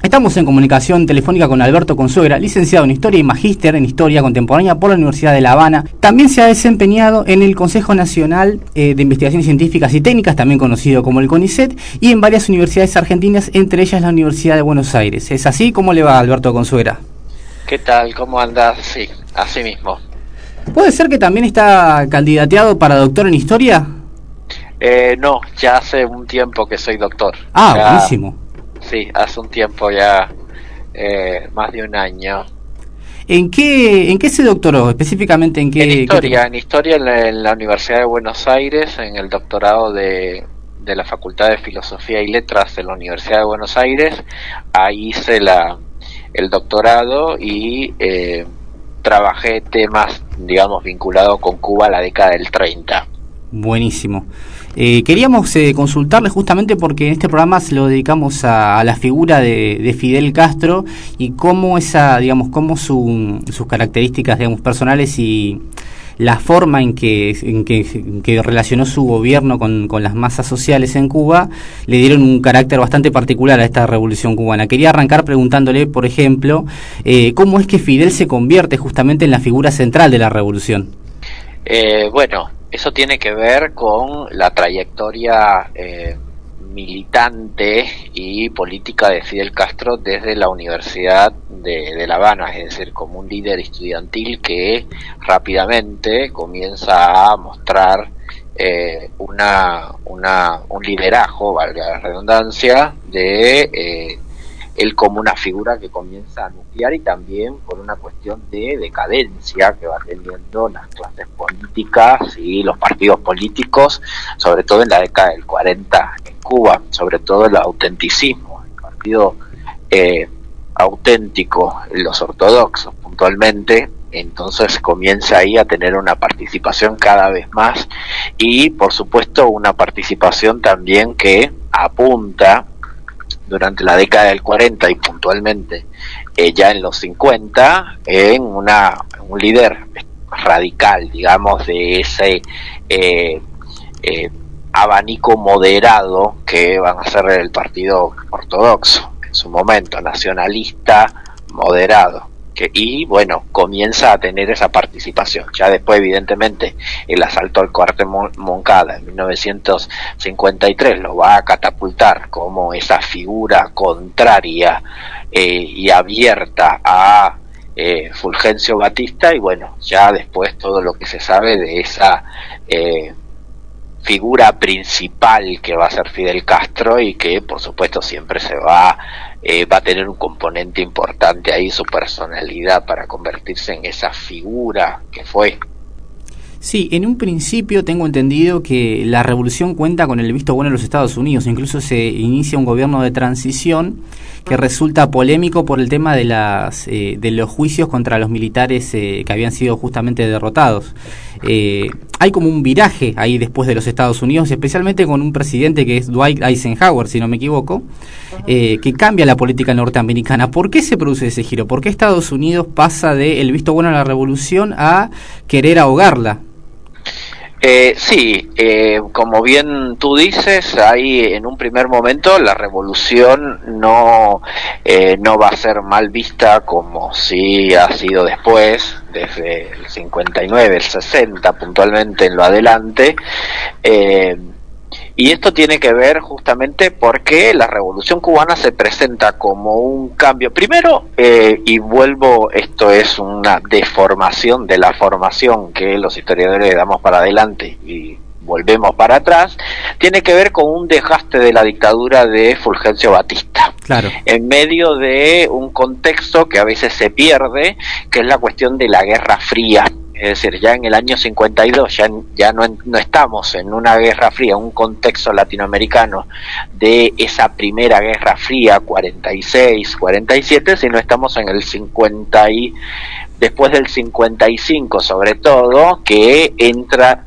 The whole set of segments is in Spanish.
Estamos en comunicación telefónica con Alberto Consuegra, licenciado en Historia y magíster en Historia Contemporánea por la Universidad de La Habana. También se ha desempeñado en el Consejo Nacional de Investigaciones Científicas y Técnicas, también conocido como el CONICET, y en varias universidades argentinas, entre ellas la Universidad de Buenos Aires. ¿Es así? ¿Cómo le va, Alberto Consuegra? ¿Qué tal? ¿Cómo andas? Sí, así mismo. ¿Puede ser que también está candidateado para doctor en Historia? No, ya hace un tiempo que soy doctor. Buenísimo. Sí, hace un tiempo ya, más de un año. ¿En qué se doctoró? Específicamente en qué... En historia en la Universidad de Buenos Aires, en el doctorado de la Facultad de Filosofía y Letras de la Universidad de Buenos Aires. Ahí hice el doctorado y trabajé temas, digamos, vinculados con Cuba a la década del 30. Buenísimo. Queríamos consultarle justamente porque en este programa se lo dedicamos a la figura de Fidel Castro y cómo cómo sus características, digamos, personales y la forma en que relacionó su gobierno con las masas sociales en Cuba le dieron un carácter bastante particular a esta revolución cubana. Quería arrancar preguntándole, por ejemplo, cómo es que Fidel se convierte justamente en la figura central de la revolución. Bueno, eso tiene que ver con la trayectoria militante y política de Fidel Castro desde la Universidad de La Habana, es decir, como un líder estudiantil que rápidamente comienza a mostrar un liderazgo, valga la redundancia, de él como una figura que comienza a anunciar, y también por una cuestión de decadencia que va teniendo las clases políticas y los partidos políticos, sobre todo en la década del 40 en Cuba, sobre todo el autenticismo, el partido auténtico, los ortodoxos puntualmente. Entonces comienza ahí a tener una participación cada vez más, y por supuesto una participación también que apunta durante la década del 40 y puntualmente ya en los 50 en un líder radical, digamos, de ese abanico moderado que van a ser el partido ortodoxo en su momento, nacionalista moderado. Y bueno, comienza a tener esa participación. Ya después, evidentemente, el asalto al cuartel Moncada en 1953 lo va a catapultar como esa figura contraria y abierta a Fulgencio Batista, y bueno, ya después todo lo que se sabe de esa figura principal que va a ser Fidel Castro, y que por supuesto siempre va a tener un componente importante ahí, su personalidad, para convertirse en esa figura que fue. Sí, en un principio tengo entendido que la revolución cuenta con el visto bueno de los Estados Unidos, incluso se inicia un gobierno de transición que resulta polémico por el tema de los juicios contra los militares que habían sido justamente derrotados. Hay como un viraje ahí después de los Estados Unidos, especialmente con un presidente que es Dwight Eisenhower, si no me equivoco, que cambia la política norteamericana. ¿Por qué se produce ese giro? ¿Por qué Estados Unidos pasa de el visto bueno a la revolución a querer ahogarla? Sí, como bien tú dices, ahí en un primer momento la revolución no va a ser mal vista como sí ha sido después, desde el 59, el 60 puntualmente en lo adelante. Y esto tiene que ver justamente porque la revolución cubana se presenta como un cambio. Primero, y vuelvo, esto es una deformación de la formación que los historiadores le damos para adelante y volvemos para atrás, tiene que ver con un desgaste de la dictadura de Fulgencio Batista. Claro. En medio de un contexto que a veces se pierde, que es la cuestión de la Guerra Fría. Es decir, ya en el año 52 ya no estamos en una guerra fría, un contexto latinoamericano de esa primera guerra fría 46, 47, sino estamos en el 50 y después del 55 sobre todo, que entra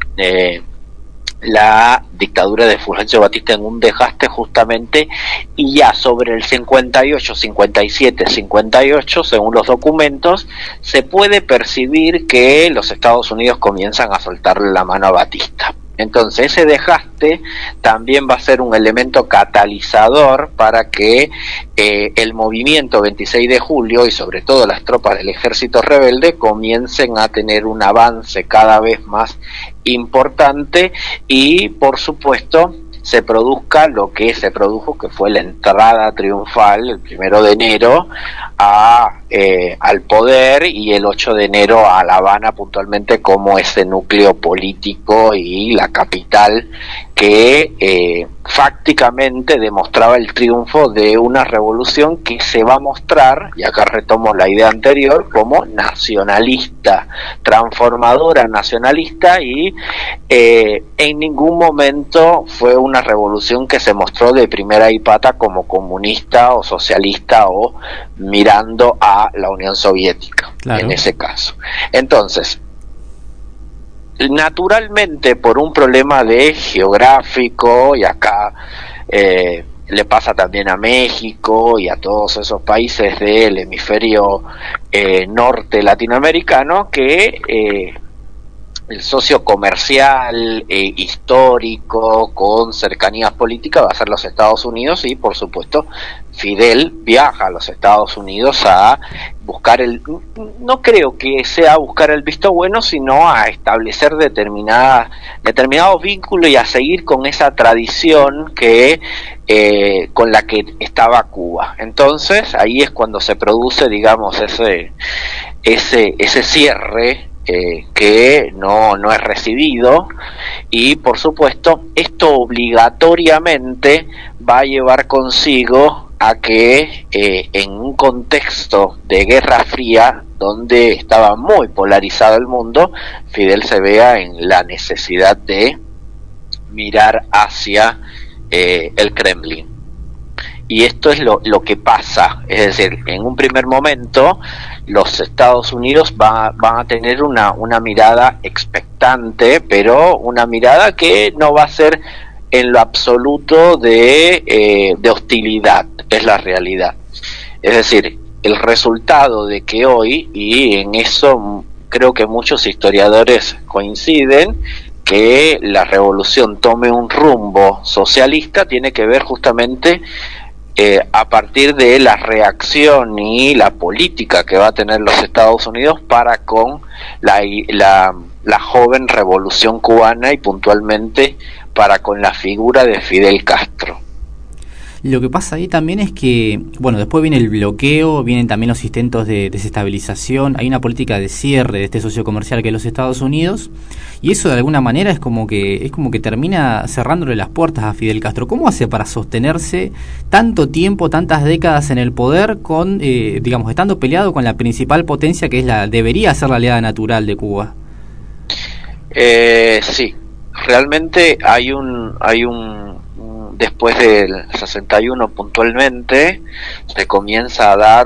la dictadura de Fulgencio Batista en un desgaste justamente, y ya sobre el 58, 57, 58, según los documentos, se puede percibir que los Estados Unidos comienzan a soltarle la mano a Batista. Entonces ese desgaste también va a ser un elemento catalizador para que el movimiento 26 de julio y sobre todo las tropas del ejército rebelde comiencen a tener un avance cada vez más importante y por supuesto se produzca lo que se produjo, que fue la entrada triunfal el 1 de enero al poder y el 8 de enero a La Habana puntualmente como ese núcleo político y la capital que fácticamente demostraba el triunfo de una revolución que se va a mostrar, y acá retomo la idea anterior, como nacionalista, transformadora nacionalista, y en ningún momento fue una revolución que se mostró de primera y pata como comunista o socialista o mirando a la Unión Soviética, claro, en ese caso. Entonces, naturalmente por un problema de geográfico, y acá le pasa también a México y a todos esos países del hemisferio norte latinoamericano, que el socio comercial histórico con cercanías políticas va a ser los Estados Unidos, y por supuesto Fidel viaja a los Estados Unidos a buscar no creo que sea buscar el visto bueno, sino a establecer determinados vínculos y a seguir con esa tradición que con la que estaba Cuba. Entonces ahí es cuando se produce, digamos, ese cierre que no es recibido, y por supuesto esto obligatoriamente va a llevar consigo a que en un contexto de Guerra Fría donde estaba muy polarizado el mundo, Fidel se vea en la necesidad de mirar hacia el Kremlin. Y esto es lo que pasa, es decir, en un primer momento los Estados Unidos van a tener una mirada expectante, pero una mirada que no va a ser en lo absoluto de hostilidad, es la realidad. Es decir, el resultado de que hoy, y en eso creo que muchos historiadores coinciden, que la revolución tome un rumbo socialista, tiene que ver justamente a partir de la reacción y la política que va a tener los Estados Unidos para con la joven revolución cubana, y puntualmente para con la figura de Fidel Castro. Lo que pasa ahí también es que, bueno, después viene el bloqueo, vienen también los intentos de desestabilización, hay una política de cierre de este socio comercial que es los Estados Unidos, y eso de alguna manera es como que termina cerrándole las puertas a Fidel Castro. ¿Cómo hace para sostenerse tanto tiempo, tantas décadas en el poder con, digamos, estando peleado con la principal potencia que debería ser la aliada natural de Cuba? Sí, realmente hay un después del 61 puntualmente se comienza a dar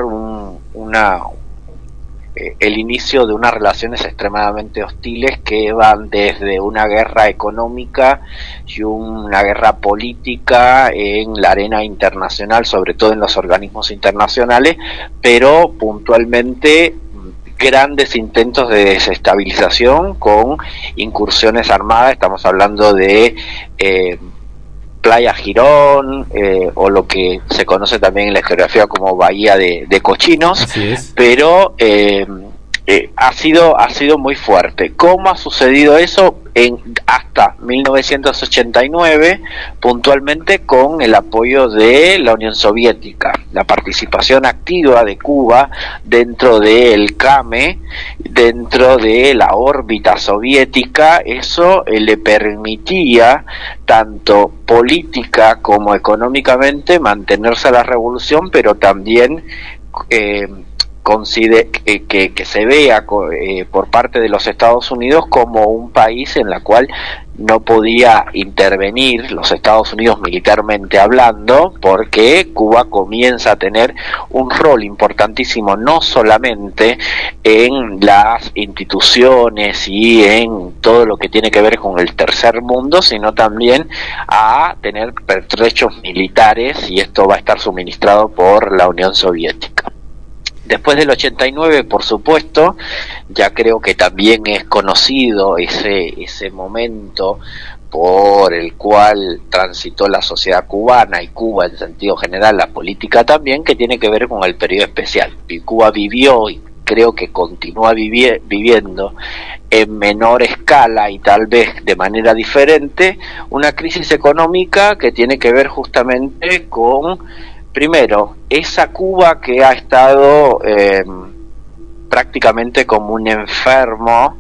el inicio de unas relaciones extremadamente hostiles que van desde una guerra económica y una guerra política en la arena internacional, sobre todo en los organismos internacionales, pero puntualmente grandes intentos de desestabilización con incursiones armadas. Estamos hablando de Playa Girón, o lo que se conoce también en la geografía como Bahía de Cochinos, pero ha sido muy fuerte. ¿Cómo ha sucedido eso? Hasta 1989, puntualmente con el apoyo de la Unión Soviética, la participación activa de Cuba dentro del CAME, dentro de la órbita soviética. Eso le permitía tanto política como económicamente mantenerse a la revolución, pero también que se vea por parte de los Estados Unidos como un país en la cual no podía intervenir los Estados Unidos militarmente hablando, porque Cuba comienza a tener un rol importantísimo no solamente en las instituciones y en todo lo que tiene que ver con el tercer mundo, sino también a tener pertrechos militares, y esto va a estar suministrado por la Unión Soviética. Después del 89, por supuesto, ya creo que también es conocido ese momento por el cual transitó la sociedad cubana y Cuba en sentido general, la política también, que tiene que ver con el periodo especial. Y Cuba vivió, y creo que continúa viviendo en menor escala y tal vez de manera diferente, una crisis económica que tiene que ver justamente con, primero, esa Cuba que ha estado prácticamente como un enfermo,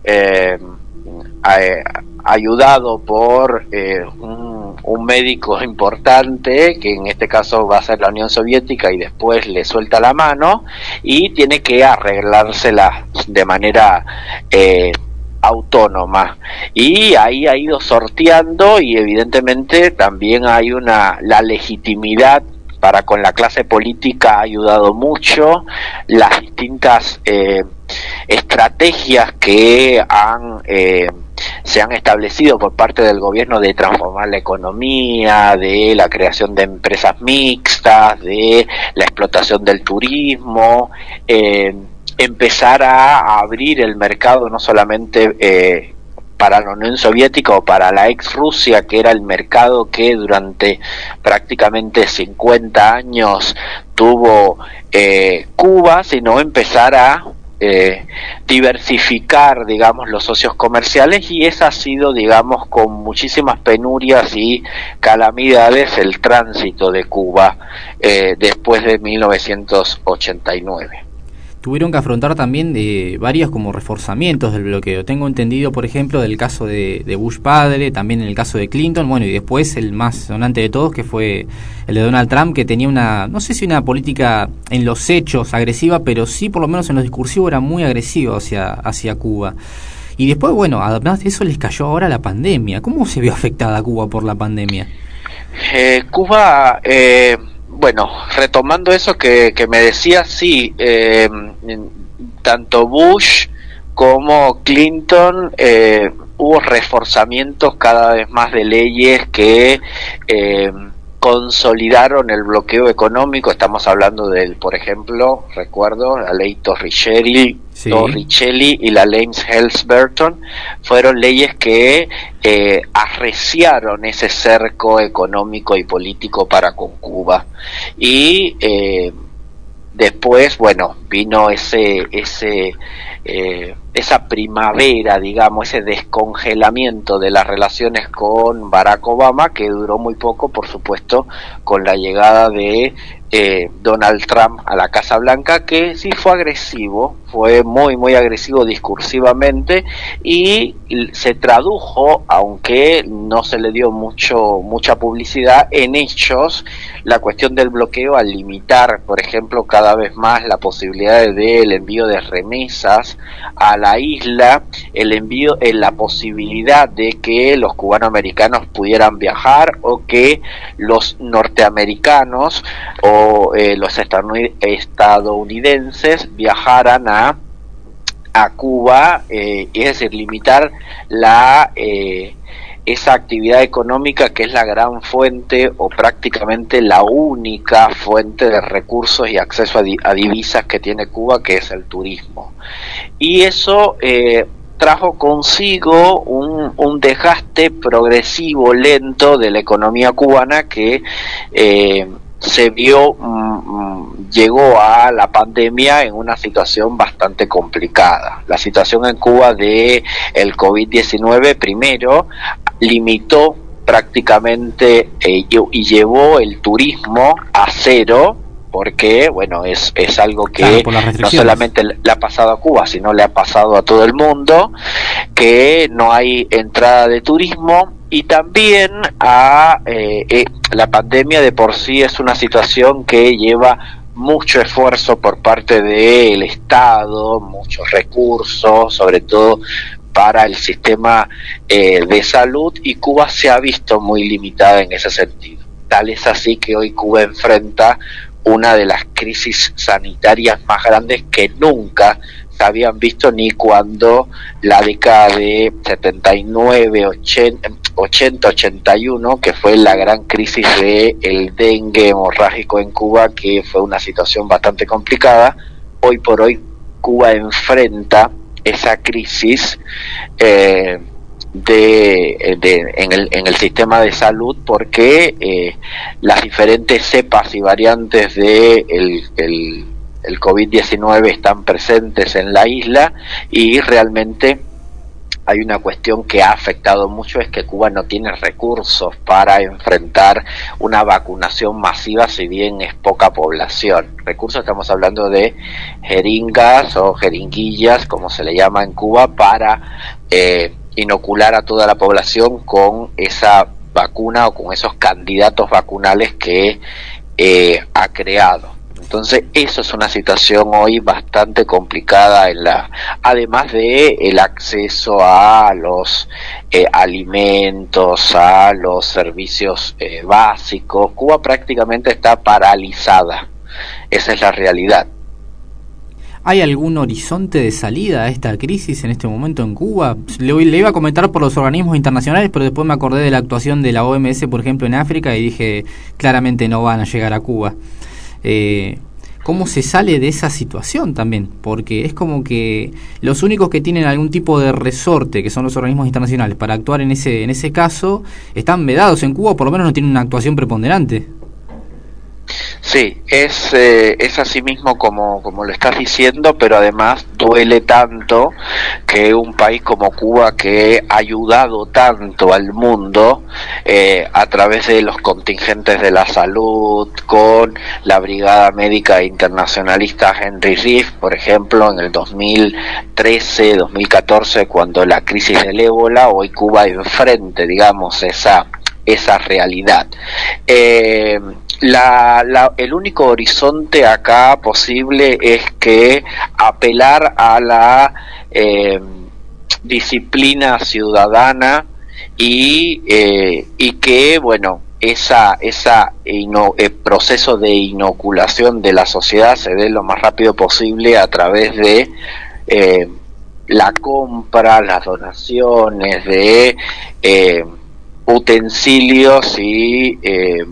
ayudado por un médico importante, que en este caso va a ser la Unión Soviética, y después le suelta la mano y tiene que arreglársela de manera autónoma, y ahí ha ido sorteando, y evidentemente también hay la legitimidad para con la clase política ha ayudado mucho, las distintas estrategias que se han establecido por parte del gobierno de transformar la economía, de la creación de empresas mixtas, de la explotación del turismo, empezar a abrir el mercado no solamente para la Unión Soviética o para la ex Rusia, que era el mercado que durante prácticamente 50 años tuvo Cuba, sino empezar a diversificar, digamos, los socios comerciales, y esa ha sido, digamos, con muchísimas penurias y calamidades el tránsito de Cuba después de 1989. Tuvieron que afrontar también varios como reforzamientos del bloqueo. Tengo entendido, por ejemplo, del caso de Bush padre, también en el caso de Clinton, bueno, y después el más sonante de todos, que fue el de Donald Trump, que tenía no sé si una política en los hechos agresiva, pero sí por lo menos en los discursivos era muy agresivo hacia Cuba. Y después, bueno, además de eso les cayó ahora la pandemia. ¿Cómo se vio afectada Cuba por la pandemia? Cuba... Bueno, retomando eso que me decías, sí, tanto Bush como Clinton hubo reforzamientos cada vez más de leyes que consolidaron el bloqueo económico. Estamos hablando por ejemplo, recuerdo, la ley Torricelli, sí, y la ley Helms-Burton, fueron leyes que arreciaron ese cerco económico y político para con Cuba. Y después, bueno, vino esa primavera, digamos, ese descongelamiento de las relaciones con Barack Obama, que duró muy poco, por supuesto, con la llegada de Donald Trump a la Casa Blanca, que sí fue agresivo, fue muy muy agresivo discursivamente, y se tradujo, aunque no se le dio mucha publicidad, en hechos, la cuestión del bloqueo, al limitar, por ejemplo, cada vez más la posibilidad del envío de remesas a la isla, la posibilidad de que los cubanoamericanos pudieran viajar, o que los norteamericanos o los estadounidenses viajaran a Cuba, es decir, limitar esa actividad económica que es la gran fuente, o prácticamente la única fuente de recursos y acceso a divisas que tiene Cuba, que es el turismo. Y eso trajo consigo un desgaste progresivo, lento, de la economía cubana, que se vio, llegó a la pandemia en una situación bastante complicada. La situación en Cuba de el COVID-19 primero limitó prácticamente y llevó el turismo a cero, porque bueno, es algo que no solamente le ha pasado a Cuba, sino le ha pasado a todo el mundo, que no hay entrada de turismo. Y también la pandemia de por sí es una situación que lleva mucho esfuerzo por parte del Estado, muchos recursos, sobre todo para el sistema de salud, y Cuba se ha visto muy limitada en ese sentido. Tal es así que hoy Cuba enfrenta una de las crisis sanitarias más grandes que nunca se habían visto, ni cuando la década de 79, 80, 81, que fue la gran crisis del dengue hemorrágico en Cuba, que fue una situación bastante complicada. Hoy por hoy Cuba enfrenta esa crisis en el sistema de salud, porque las diferentes cepas y variantes de el COVID-19 están presentes en la isla, y realmente hay una cuestión que ha afectado mucho, es que Cuba no tiene recursos para enfrentar una vacunación masiva, si bien es poca población. Recursos, estamos hablando de jeringas o jeringuillas, como se le llama en Cuba, para inocular a toda la población con esa vacuna o con esos candidatos vacunales que ha creado. Entonces eso es una situación hoy bastante complicada además de el acceso a los alimentos, a los servicios básicos. Cuba prácticamente está paralizada, esa es la realidad. ¿Hay algún horizonte de salida a esta crisis en este momento en Cuba? Le iba a comentar por los organismos internacionales, pero después me acordé de la actuación de la OMS, por ejemplo, en África, y dije, claramente no van a llegar a Cuba. ¿Cómo se sale de esa situación también? Porque es como que los únicos que tienen algún tipo de resorte, que son los organismos internacionales, para actuar en ese caso, están vedados en Cuba, o por lo menos no tienen una actuación preponderante. Sí, es así mismo como lo estás diciendo, pero además duele tanto que un país como Cuba, que ha ayudado tanto al mundo a través de los contingentes de la salud, con la Brigada Médica Internacionalista Henry Reeve, por ejemplo, en el 2013, 2014, cuando la crisis del ébola, hoy Cuba enfrente, digamos, esa realidad. El único horizonte acá posible es que apelar a la disciplina ciudadana y que, bueno, proceso de inoculación de la sociedad se dé lo más rápido posible a través de la compra, las donaciones de utensilios y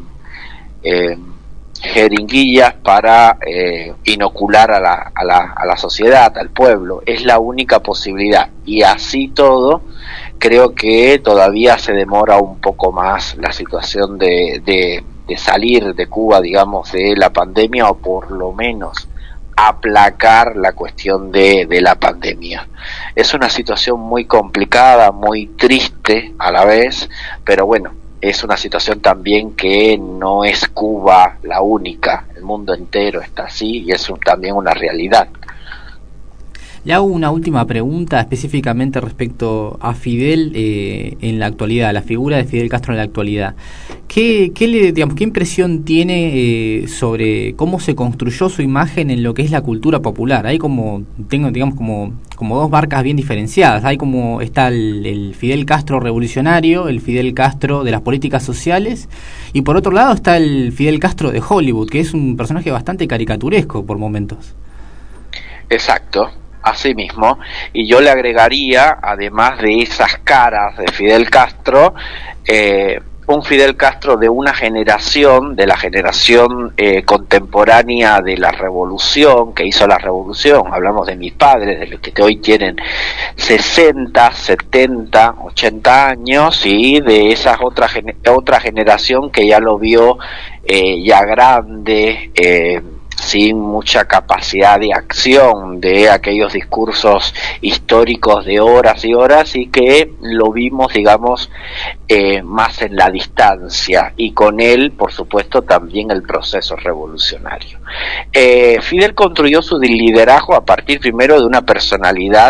jeringuillas para inocular a la sociedad, al pueblo. Es la única posibilidad, y así todo creo que todavía se demora un poco más la situación de salir de Cuba, digamos, de la pandemia, o por lo menos aplacar la cuestión de la pandemia. Es una situación muy complicada, muy triste a la vez, pero bueno, es una situación también que no es Cuba la única, el mundo entero está así, y es también una realidad. Le hago una última pregunta específicamente respecto a Fidel en la actualidad, la figura de Fidel Castro en la actualidad. ¿Qué impresión tiene sobre cómo se construyó su imagen en lo que es la cultura popular? Hay como dos barcas bien diferenciadas. Hay como está el Fidel Castro revolucionario, el Fidel Castro de las políticas sociales, y por otro lado está el Fidel Castro de Hollywood, que es un personaje bastante caricaturesco por momentos. Exacto. Así mismo, y yo le agregaría, además de esas caras de Fidel Castro, un Fidel Castro de una generación, de la generación contemporánea de la revolución, que hizo la revolución. Hablamos de mis padres, de los que hoy tienen 60, 70, 80 años, y de esa otra generación que ya lo vio ya grande, sin mucha capacidad de acción, de aquellos discursos históricos de horas y horas, y que lo vimos, digamos, más en la distancia, y con él, por supuesto, también el proceso revolucionario. Fidel construyó su liderazgo a partir primero de una personalidad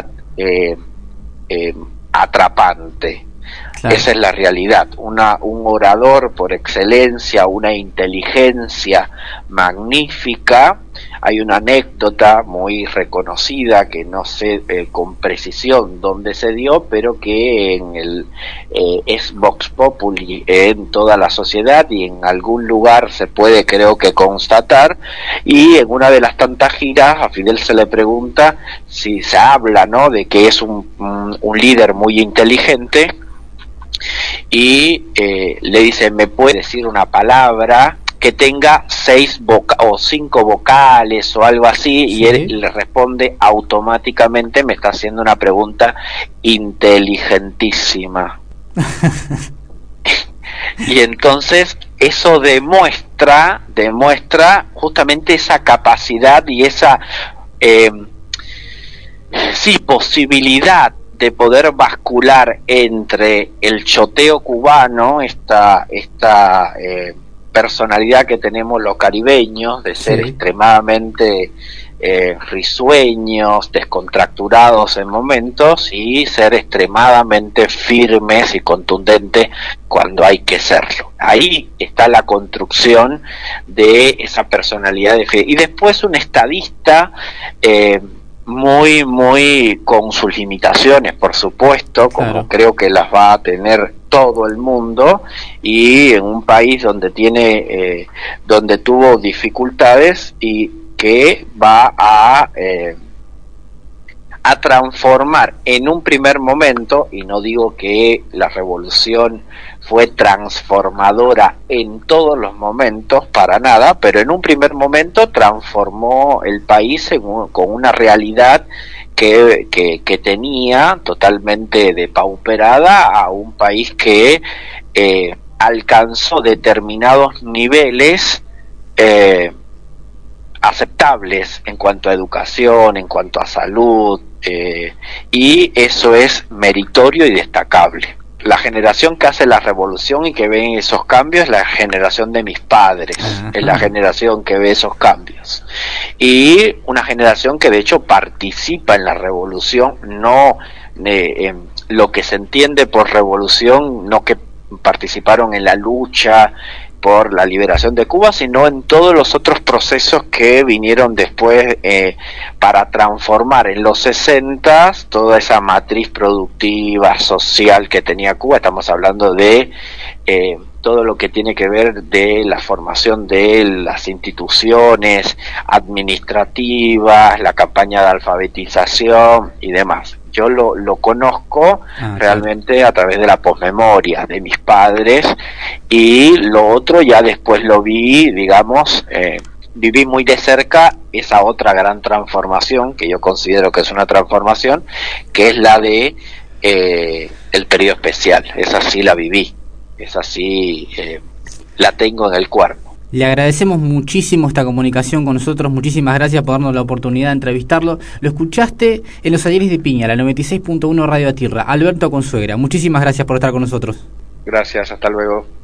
atrapante. Claro. Esa es la realidad, un orador por excelencia, una inteligencia magnífica. Hay una anécdota muy reconocida, que no sé con precisión dónde se dio, pero que es Vox Populi en toda la sociedad, y en algún lugar se puede, creo que, constatar. Y en una de las tantas giras a Fidel se le pregunta si se habla, ¿no?, de que es un líder muy inteligente, y le dice: ¿me puede decir una palabra que tenga 6 o 5 vocales o algo así, sí. Y él le responde automáticamente, me está haciendo una pregunta inteligentísima. Y entonces eso demuestra justamente esa capacidad y esa posibilidad de poder bascular entre el choteo cubano, esta personalidad que tenemos los caribeños, de ser extremadamente risueños, descontracturados en momentos, y ser extremadamente firmes y contundentes cuando hay que serlo. Ahí está la construcción de esa personalidad de fe. Y después un estadista muy con sus limitaciones, por supuesto, como creo que las va a tener todo el mundo, y en un país donde donde tuvo dificultades y que va a transformar en un primer momento, y no digo que la revolución fue transformadora en todos los momentos, para nada, pero en un primer momento transformó el país con una realidad que tenía totalmente depauperada a un país que alcanzó determinados niveles aceptables en cuanto a educación, en cuanto a salud, y eso es meritorio y destacable. La generación que hace la revolución y que ve esos cambios es la generación de mis padres, es la generación que ve esos cambios, y una generación que de hecho participa en la revolución, no lo que se entiende por revolución, no que participaron en la lucha por la liberación de Cuba, sino en todos los otros procesos que vinieron después para transformar en los 60 toda esa matriz productiva, social que tenía Cuba. Estamos hablando de todo lo que tiene que ver de la formación de las instituciones administrativas, la campaña de alfabetización y demás. Yo lo conozco realmente a través de la posmemoria de mis padres, y lo otro ya después lo vi, digamos, viví muy de cerca esa otra gran transformación, que yo considero que es una transformación, que es la de el periodo especial. Esa sí la viví, esa sí la tengo en el cuerpo. Le agradecemos muchísimo esta comunicación con nosotros, muchísimas gracias por darnos la oportunidad de entrevistarlo. Lo escuchaste en Los Ayeres de Piña, la 96.1 Radio Atirra, Alberto Consuegra. Muchísimas gracias por estar con nosotros. Gracias, hasta luego.